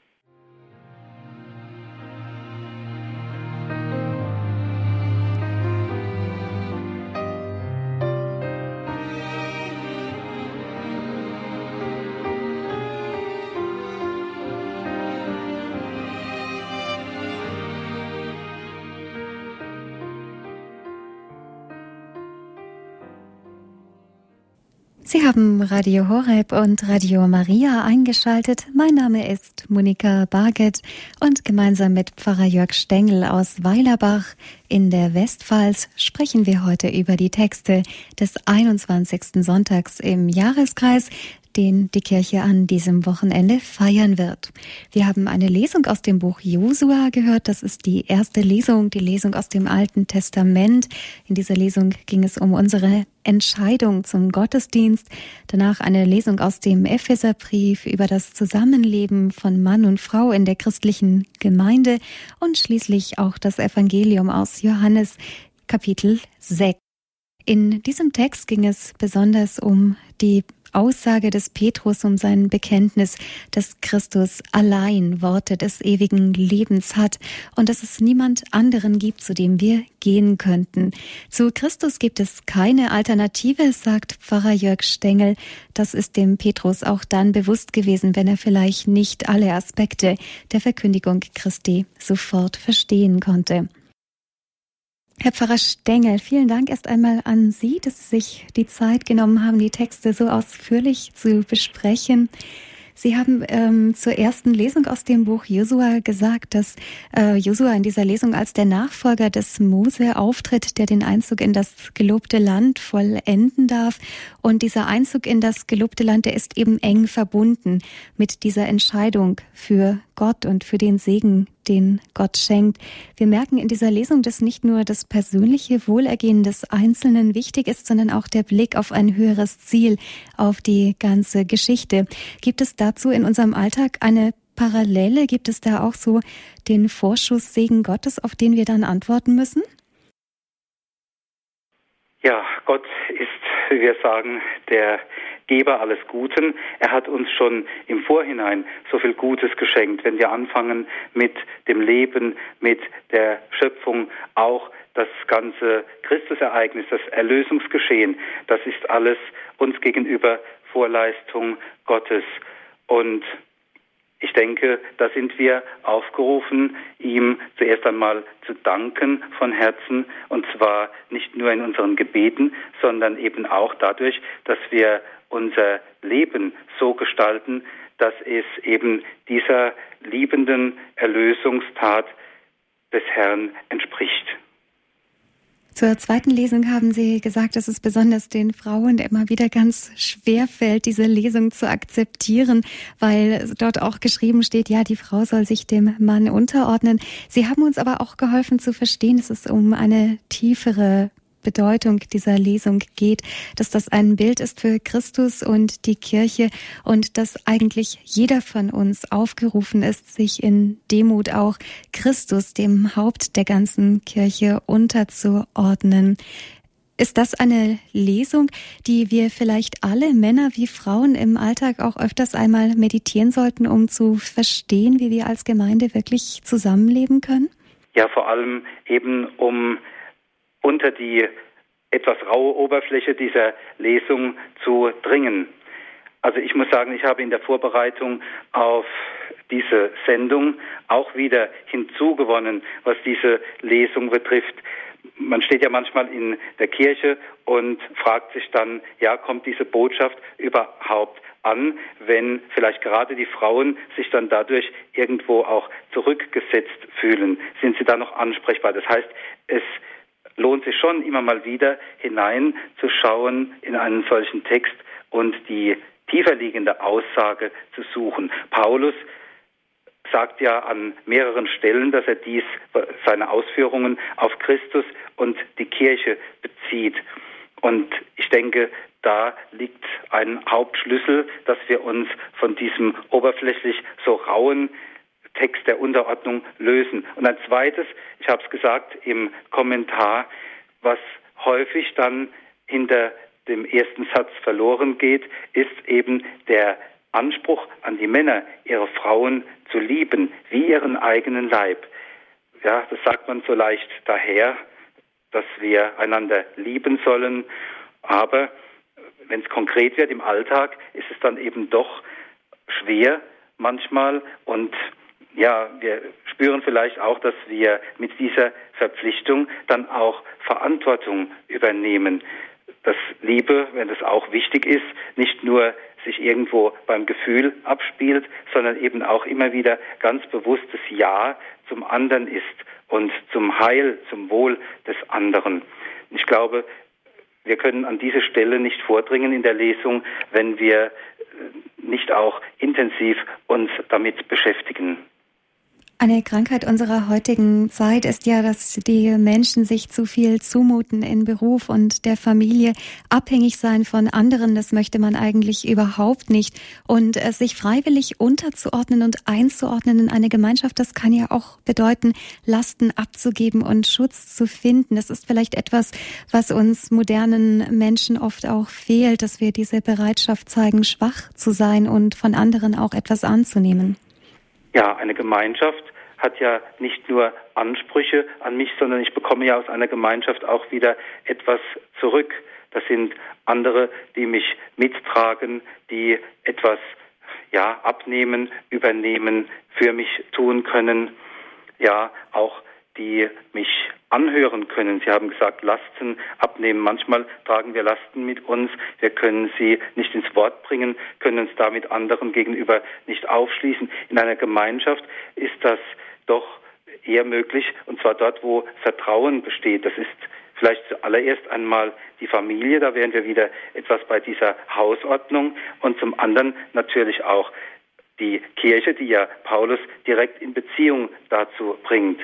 Sie haben Radio Horeb und Radio Maria eingeschaltet. Mein Name ist Monika Barget und gemeinsam mit Pfarrer Jörg Stengel aus Weilerbach in der Westpfalz sprechen wir heute über die Texte des 21. Sonntags im Jahreskreis, den die Kirche an diesem Wochenende feiern wird. Wir haben eine Lesung aus dem Buch Josua gehört. Das ist die erste Lesung, die Lesung aus dem Alten Testament. In dieser Lesung ging es um unsere Entscheidung zum Gottesdienst. Danach eine Lesung aus dem Epheserbrief über das Zusammenleben von Mann und Frau in der christlichen Gemeinde und schließlich auch das Evangelium aus Johannes Kapitel 6. In diesem Text ging es besonders um die Aussage des Petrus, um sein Bekenntnis, dass Christus allein Worte des ewigen Lebens hat und dass es niemand anderen gibt, zu dem wir gehen könnten. Zu Christus gibt es keine Alternative, sagt Pfarrer Jörg Stengel. Das ist dem Petrus auch dann bewusst gewesen, wenn er vielleicht nicht alle Aspekte der Verkündigung Christi sofort verstehen konnte. Herr Pfarrer Stengel, vielen Dank erst einmal an Sie, dass Sie sich die Zeit genommen haben, die Texte so ausführlich zu besprechen. Sie haben zur ersten Lesung aus dem Buch Josua gesagt, dass Josua in dieser Lesung als der Nachfolger des Mose auftritt, der den Einzug in das gelobte Land vollenden darf. Und dieser Einzug in das gelobte Land, der ist eben eng verbunden mit dieser Entscheidung für Gott und für den Segen, den Gott schenkt. Wir merken in dieser Lesung, dass nicht nur das persönliche Wohlergehen des Einzelnen wichtig ist, sondern auch der Blick auf ein höheres Ziel, auf die ganze Geschichte. Gibt es dazu in unserem Alltag eine Parallele? Gibt es da auch so den Vorschusssegen Gottes, auf den wir dann antworten müssen? Ja, Gott ist, wie wir sagen, der Geber alles Guten. Er hat uns schon im Vorhinein so viel Gutes geschenkt. Wenn wir anfangen mit dem Leben, mit der Schöpfung, auch das ganze Christusereignis, das Erlösungsgeschehen, das ist alles uns gegenüber Vorleistung Gottes. Und ich denke, da sind wir aufgerufen, ihm zuerst einmal zu danken von Herzen, und zwar nicht nur in unseren Gebeten, sondern eben auch dadurch, dass wir unser Leben so gestalten, dass es eben dieser liebenden Erlösungstat des Herrn entspricht. Zur zweiten Lesung haben Sie gesagt, dass es besonders den Frauen immer wieder ganz schwer fällt, diese Lesung zu akzeptieren, weil dort auch geschrieben steht, ja, die Frau soll sich dem Mann unterordnen. Sie haben uns aber auch geholfen zu verstehen, dass es um eine tiefere Bedeutung dieser Lesung geht, dass das ein Bild ist für Christus und die Kirche und dass eigentlich jeder von uns aufgerufen ist, sich in Demut auch Christus, dem Haupt der ganzen Kirche, unterzuordnen. Ist das eine Lesung, die wir vielleicht alle, Männer wie Frauen, im Alltag auch öfters einmal meditieren sollten, um zu verstehen, wie wir als Gemeinde wirklich zusammenleben können? Ja, vor allem eben um unter die etwas raue Oberfläche dieser Lesung zu dringen. Also ich muss sagen, ich habe in der Vorbereitung auf diese Sendung auch wieder hinzugewonnen, was diese Lesung betrifft. Man steht ja manchmal in der Kirche und fragt sich dann, ja, kommt diese Botschaft überhaupt an, wenn vielleicht gerade die Frauen sich dann dadurch irgendwo auch zurückgesetzt fühlen? Sind sie da noch ansprechbar? Das heißt, es lohnt sich schon immer mal wieder hineinzuschauen in einen solchen Text und die tiefer liegende Aussage zu suchen. Paulus sagt ja an mehreren Stellen, dass er seine Ausführungen auf Christus und die Kirche bezieht. Und ich denke, da liegt ein Hauptschlüssel, dass wir uns von diesem oberflächlich so rauen Text der Unterordnung lösen. Und ein zweites, ich habe es gesagt im Kommentar, was häufig dann hinter dem ersten Satz verloren geht, ist eben der Anspruch an die Männer, ihre Frauen zu lieben, wie ihren eigenen Leib. Ja, das sagt man so leicht daher, dass wir einander lieben sollen, aber wenn es konkret wird im Alltag, ist es dann eben doch schwer manchmal, und ja, wir spüren vielleicht auch, dass wir mit dieser Verpflichtung dann auch Verantwortung übernehmen. Dass Liebe, wenn das auch wichtig ist, nicht nur sich irgendwo beim Gefühl abspielt, sondern eben auch immer wieder ganz bewusstes Ja zum anderen ist und zum Heil, zum Wohl des anderen. Ich glaube, wir können an diese Stelle nicht vordringen in der Lesung, wenn wir nicht auch intensiv uns damit beschäftigen. Eine Krankheit unserer heutigen Zeit ist ja, dass die Menschen sich zu viel zumuten in Beruf und der Familie, abhängig sein von anderen. Das möchte man eigentlich überhaupt nicht. Und sich freiwillig unterzuordnen und einzuordnen in eine Gemeinschaft, das kann ja auch bedeuten, Lasten abzugeben und Schutz zu finden. Das ist vielleicht etwas, was uns modernen Menschen oft auch fehlt, dass wir diese Bereitschaft zeigen, schwach zu sein und von anderen auch etwas anzunehmen. Ja, eine Gemeinschaft hat ja nicht nur Ansprüche an mich, sondern ich bekomme ja aus einer Gemeinschaft auch wieder etwas zurück. Das sind andere, die mich mittragen, die etwas abnehmen, übernehmen, für mich tun können. Ja, auch die mich anhören können. Sie haben gesagt, Lasten abnehmen. Manchmal tragen wir Lasten mit uns. Wir können sie nicht ins Wort bringen, können uns damit anderen gegenüber nicht aufschließen. In einer Gemeinschaft ist das doch eher möglich, und zwar dort, wo Vertrauen besteht. Das ist vielleicht zuallererst einmal die Familie. Da wären wir wieder etwas bei dieser Hausordnung. Und zum anderen natürlich auch die Kirche, die ja Paulus direkt in Beziehung dazu bringt.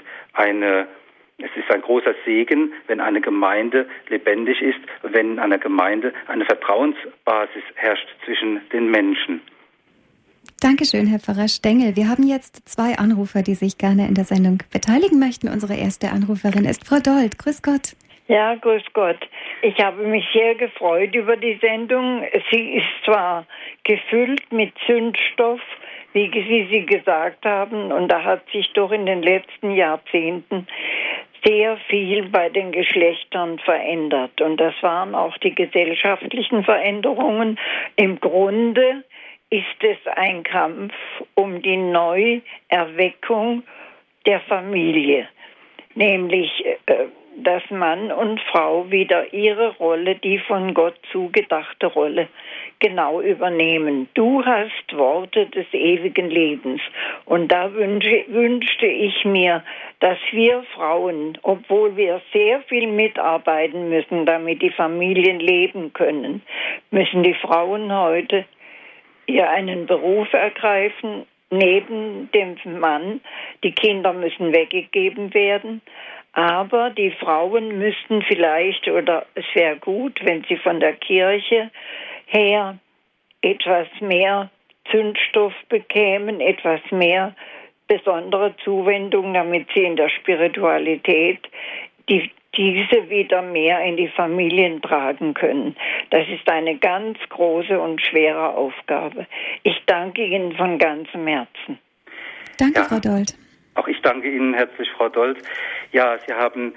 Es ist ein großer Segen, wenn eine Gemeinde lebendig ist, wenn in einer Gemeinde eine Vertrauensbasis herrscht zwischen den Menschen. Dankeschön, Herr Pfarrer Stengel. Wir haben jetzt 2 Anrufer, die sich gerne in der Sendung beteiligen möchten. Unsere erste Anruferin ist Frau Dold. Grüß Gott. Ja, grüß Gott. Ich habe mich sehr gefreut über die Sendung. Sie ist zwar gefüllt mit Zündstoff, wie Sie gesagt haben, und da hat sich doch in den letzten Jahrzehnten sehr viel bei den Geschlechtern verändert. Und das waren auch die gesellschaftlichen Veränderungen. Im Grunde ist es ein Kampf um die Neuerweckung der Familie, nämlich dass Mann und Frau wieder ihre Rolle, die von Gott zugedachte Rolle, genau übernehmen. Du hast Worte des ewigen Lebens. Und da wünschte ich mir, dass wir Frauen, obwohl wir sehr viel mitarbeiten müssen, damit die Familien leben können, müssen die Frauen heute ihr einen Beruf ergreifen, neben dem Mann. Die Kinder müssen weggegeben werden. Aber die Frauen müssten vielleicht, oder es wäre gut, wenn sie von der Kirche her etwas mehr Zündstoff bekämen, etwas mehr besondere Zuwendung, damit sie in der Spiritualität diese wieder mehr in die Familien tragen können. Das ist eine ganz große und schwere Aufgabe. Ich danke Ihnen von ganzem Herzen. Danke, Frau Dold. Auch ich danke Ihnen herzlich, Frau Dold. Ja, Sie haben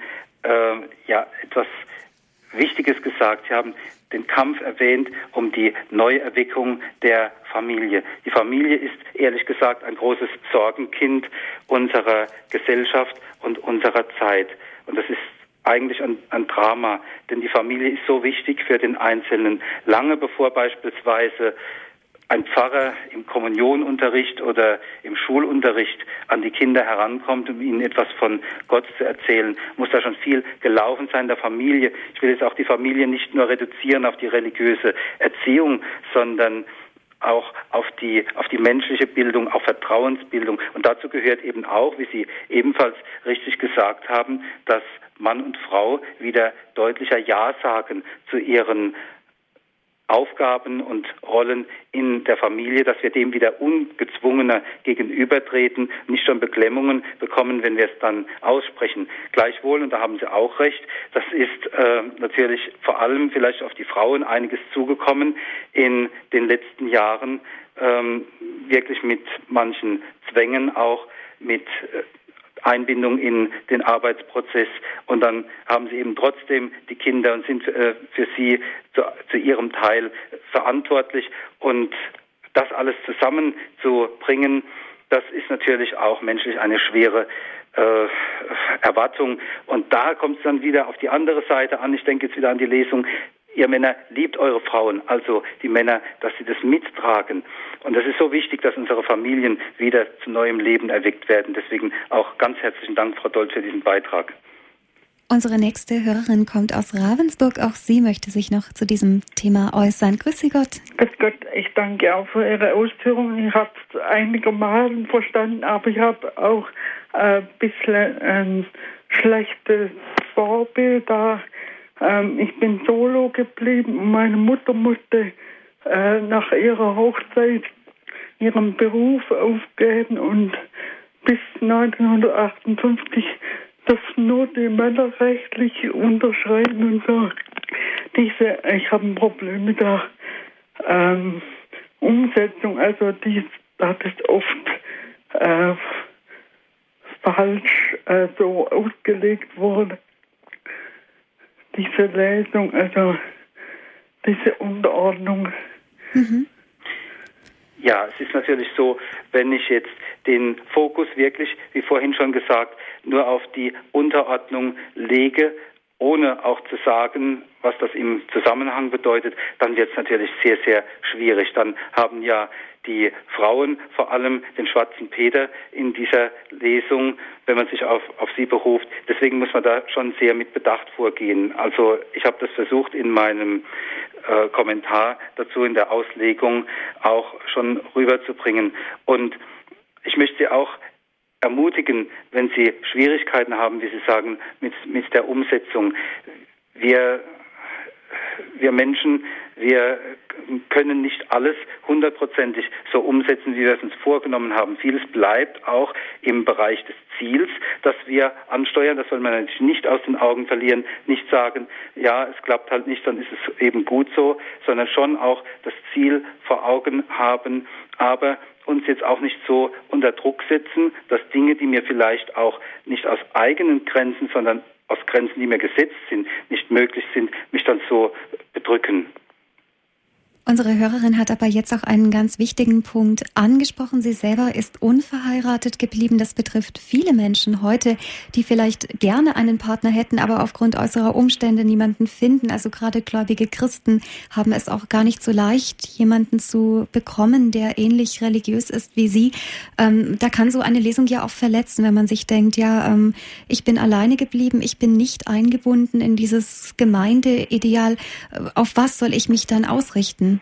etwas Wichtiges gesagt. Sie haben den Kampf erwähnt um die Neuerweckung der Familie. Die Familie ist ehrlich gesagt ein großes Sorgenkind unserer Gesellschaft und unserer Zeit. Und das ist eigentlich ein Drama, denn die Familie ist so wichtig für den Einzelnen. Lange bevor beispielsweise ein Pfarrer im Kommunionunterricht oder im Schulunterricht an die Kinder herankommt, um ihnen etwas von Gott zu erzählen, muss da schon viel gelaufen sein in der Familie. Ich will jetzt auch die Familie nicht nur reduzieren auf die religiöse Erziehung, sondern auch auf die menschliche Bildung, auf Vertrauensbildung. Und dazu gehört eben auch, wie Sie ebenfalls richtig gesagt haben, dass Mann und Frau wieder deutlicher Ja sagen zu ihren Aufgaben und Rollen in der Familie, dass wir dem wieder ungezwungener gegenübertreten, nicht schon Beklemmungen bekommen, wenn wir es dann aussprechen. Gleichwohl, und da haben Sie auch recht, das ist natürlich vor allem vielleicht auf die Frauen einiges zugekommen in den letzten Jahren, wirklich mit manchen Zwängen, auch mit Einbindung in den Arbeitsprozess, und dann haben sie eben trotzdem die Kinder und sind für sie zu ihrem Teil verantwortlich, und das alles zusammenzubringen, das ist natürlich auch menschlich eine schwere Erwartung, und da kommt es dann wieder auf die andere Seite an. Ich denke jetzt wieder an die Lesung: Ihr Männer, liebt eure Frauen, also die Männer, dass sie das mittragen. Und das ist so wichtig, dass unsere Familien wieder zu neuem Leben erweckt werden. Deswegen auch ganz herzlichen Dank, Frau Dold, für diesen Beitrag. Unsere nächste Hörerin kommt aus Ravensburg. Auch sie möchte sich noch zu diesem Thema äußern. Grüß Sie Gott. Grüß Gott, ich danke auch für Ihre Ausführungen. Ich habe es einigermaßen verstanden, aber ich habe auch ein bisschen ein schlechtes Vorbild da. Ich bin solo geblieben und meine Mutter musste nach ihrer Hochzeit ihren Beruf aufgeben, und bis 1958 durften nur die Männer rechtlich unterschreiben und so. Ich habe ein Problem mit der Umsetzung, also das ist oft falsch so ausgelegt wurde. Diese Lesung, also diese Unterordnung. Mhm. Ja, es ist natürlich so, wenn ich jetzt den Fokus wirklich, wie vorhin schon gesagt, nur auf die Unterordnung lege, ohne auch zu sagen, was das im Zusammenhang bedeutet, dann wird es natürlich sehr, sehr schwierig. Dann haben ja die Frauen vor allem den schwarzen Peter in dieser Lesung, wenn man sich auf sie beruft. Deswegen muss man da schon sehr mit Bedacht vorgehen. Also ich habe das versucht in meinem Kommentar dazu, in der Auslegung auch schon rüberzubringen. Und ich möchte Sie auch ermutigen, wenn Sie Schwierigkeiten haben, wie Sie sagen, mit der Umsetzung. Wir Menschen, Wir können nicht alles hundertprozentig so umsetzen, wie wir es uns vorgenommen haben. Vieles bleibt auch im Bereich des Ziels, das wir ansteuern. Das soll man natürlich nicht aus den Augen verlieren, nicht sagen, ja, es klappt halt nicht, dann ist es eben gut so, sondern schon auch das Ziel vor Augen haben, aber uns jetzt auch nicht so unter Druck setzen, dass Dinge, die mir vielleicht auch nicht aus eigenen Grenzen, sondern aus Grenzen, die mir gesetzt sind, nicht möglich sind, mich dann so bedrücken. Unsere Hörerin hat aber jetzt auch einen ganz wichtigen Punkt angesprochen. Sie selber ist unverheiratet geblieben. Das betrifft viele Menschen heute, die vielleicht gerne einen Partner hätten, aber aufgrund äußerer Umstände niemanden finden. Also gerade gläubige Christen haben es auch gar nicht so leicht, jemanden zu bekommen, der ähnlich religiös ist wie sie. Da kann so eine Lesung ja auch verletzen, wenn man sich denkt, ja, ich bin alleine geblieben, ich bin nicht eingebunden in dieses Gemeindeideal. Auf was soll ich mich dann ausrichten?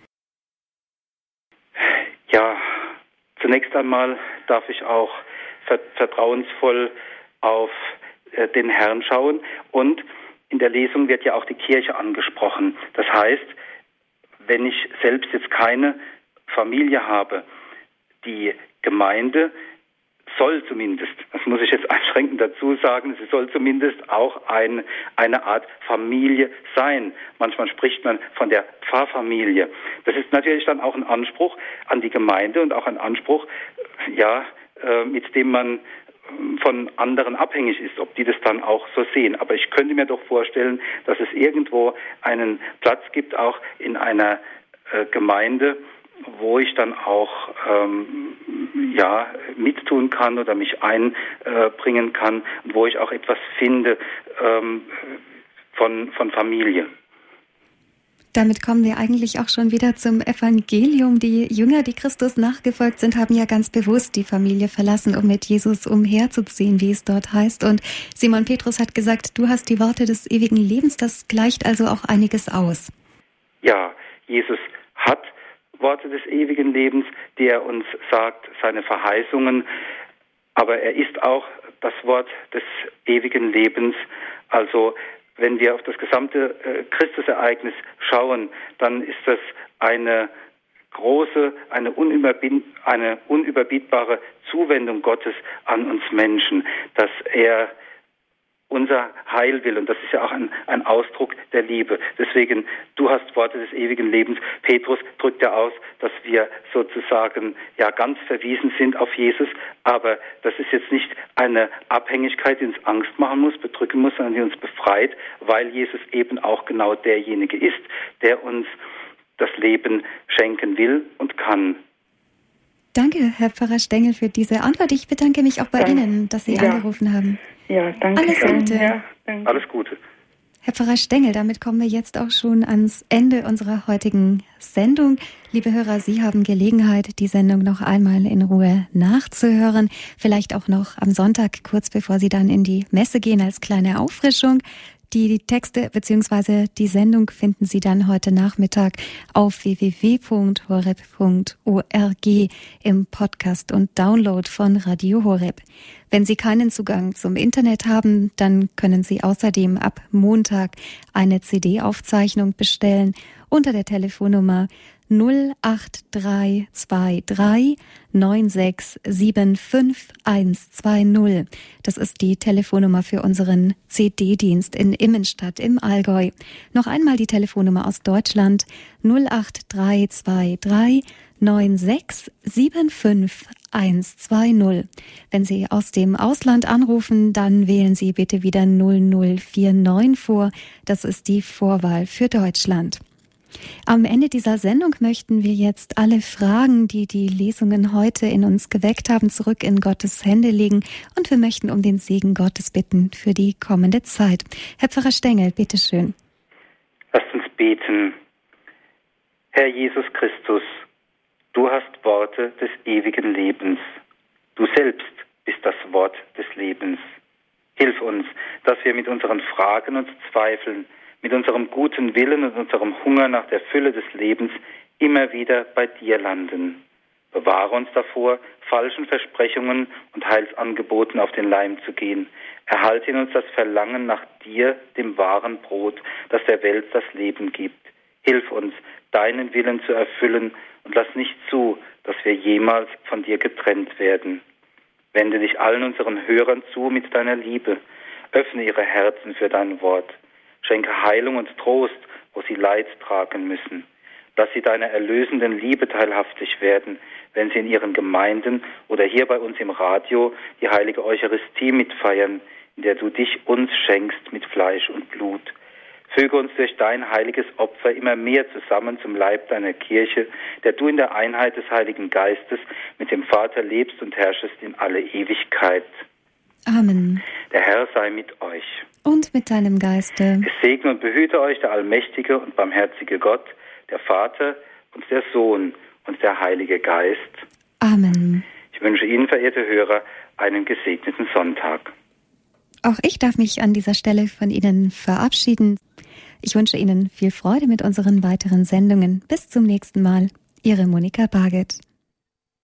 Ja, zunächst einmal darf ich auch vertrauensvoll auf den Herrn schauen. Und in der Lesung wird ja auch die Kirche angesprochen. Das heißt, wenn ich selbst jetzt keine Familie habe, die Gemeinde soll zumindest, das muss ich jetzt einschränkend dazu sagen, sie soll zumindest auch eine Art Familie sein. Manchmal spricht man von der Pfarrfamilie. Das ist natürlich dann auch ein Anspruch an die Gemeinde und auch ein Anspruch, ja, mit dem man von anderen abhängig ist, ob die das dann auch so sehen. Aber ich könnte mir doch vorstellen, dass es irgendwo einen Platz gibt, auch in einer Gemeinde, wo ich dann auch mittun kann oder mich einbringen kann, wo ich auch etwas finde von Familie. Damit kommen wir eigentlich auch schon wieder zum Evangelium. Die Jünger, die Christus nachgefolgt sind, haben ja ganz bewusst die Familie verlassen, um mit Jesus umherzuziehen, wie es dort heißt. Und Simon Petrus hat gesagt, du hast die Worte des ewigen Lebens. Das gleicht also auch einiges aus. Ja, Jesus hat Worte des ewigen Lebens, die er uns sagt, seine Verheißungen. Aber er ist auch das Wort des ewigen Lebens. Also wenn wir auf das gesamte Christusereignis schauen, dann ist das eine große, eine unüberbietbare Zuwendung Gottes an uns Menschen, dass er unser Heil will. Und das ist ja auch ein Ausdruck der Liebe. Deswegen, du hast Worte des ewigen Lebens. Petrus drückt ja aus, dass wir sozusagen ja ganz verwiesen sind auf Jesus. Aber das ist jetzt nicht eine Abhängigkeit, die uns Angst machen muss, bedrücken muss, sondern die uns befreit, weil Jesus eben auch genau derjenige ist, der uns das Leben schenken will und kann. Danke, Herr Pfarrer Stengel, für diese Antwort. Ich bedanke mich auch bei Ihnen, dass Sie angerufen haben. Ja, danke. Alles Gute. Ja, danke. Alles Gute. Herr Pfarrer Stengel, damit kommen wir jetzt auch schon ans Ende unserer heutigen Sendung. Liebe Hörer, Sie haben Gelegenheit, die Sendung noch einmal in Ruhe nachzuhören. Vielleicht auch noch am Sonntag, kurz bevor Sie dann in die Messe gehen, als kleine Auffrischung. Die Texte bzw. die Sendung finden Sie dann heute Nachmittag auf www.horeb.org im Podcast und Download von Radio Horeb. Wenn Sie keinen Zugang zum Internet haben, dann können Sie außerdem ab Montag eine CD-Aufzeichnung bestellen unter der Telefonnummer 08323 9675120. Das ist die Telefonnummer für unseren CD-Dienst in Immenstadt im Allgäu. Noch einmal die Telefonnummer aus Deutschland 08323 9675120. Wenn Sie aus dem Ausland anrufen, dann wählen Sie bitte wieder 0049 vor. Das ist die Vorwahl für Deutschland. Am Ende dieser Sendung möchten wir jetzt alle Fragen, die die Lesungen heute in uns geweckt haben, zurück in Gottes Hände legen und wir möchten um den Segen Gottes bitten für die kommende Zeit. Herr Pfarrer Stengel, bitteschön. Lasst uns beten. Herr Jesus Christus, du hast Worte des ewigen Lebens. Du selbst bist das Wort des Lebens. Hilf uns, dass wir mit unseren Fragen und Zweifeln, mit unserem guten Willen und unserem Hunger nach der Fülle des Lebens immer wieder bei dir landen. Bewahre uns davor, falschen Versprechungen und Heilsangeboten auf den Leim zu gehen. Erhalte in uns das Verlangen nach dir, dem wahren Brot, das der Welt das Leben gibt. Hilf uns, deinen Willen zu erfüllen und lass nicht zu, dass wir jemals von dir getrennt werden. Wende dich allen unseren Hörern zu mit deiner Liebe. Öffne ihre Herzen für dein Wort. Schenke Heilung und Trost, wo sie Leid tragen müssen. Lass sie deiner erlösenden Liebe teilhaftig werden, wenn sie in ihren Gemeinden oder hier bei uns im Radio die heilige Eucharistie mitfeiern, in der du dich uns schenkst mit Fleisch und Blut. Füge uns durch dein heiliges Opfer immer mehr zusammen zum Leib deiner Kirche, der du in der Einheit des Heiligen Geistes mit dem Vater lebst und herrschest in alle Ewigkeit. Amen. Der Herr sei mit euch. Und mit deinem Geiste. Es segne und behüte euch der allmächtige und barmherzige Gott, der Vater und der Sohn und der Heilige Geist. Amen. Ich wünsche Ihnen, verehrte Hörer, einen gesegneten Sonntag. Auch ich darf mich an dieser Stelle von Ihnen verabschieden. Ich wünsche Ihnen viel Freude mit unseren weiteren Sendungen. Bis zum nächsten Mal. Ihre Monika Barget.